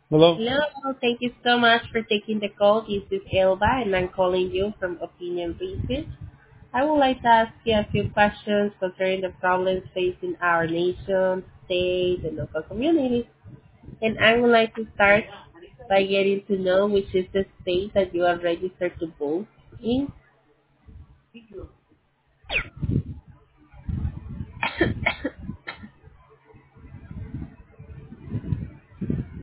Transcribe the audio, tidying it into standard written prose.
Hello. Hello, thank you so much for taking the call. This is Elba, and I'm calling you from Opinion Research. I would like to ask you a few questions concerning the problems facing our nation, state, and local communities. And I would like to start by getting to know which is the state that you are registered to vote in.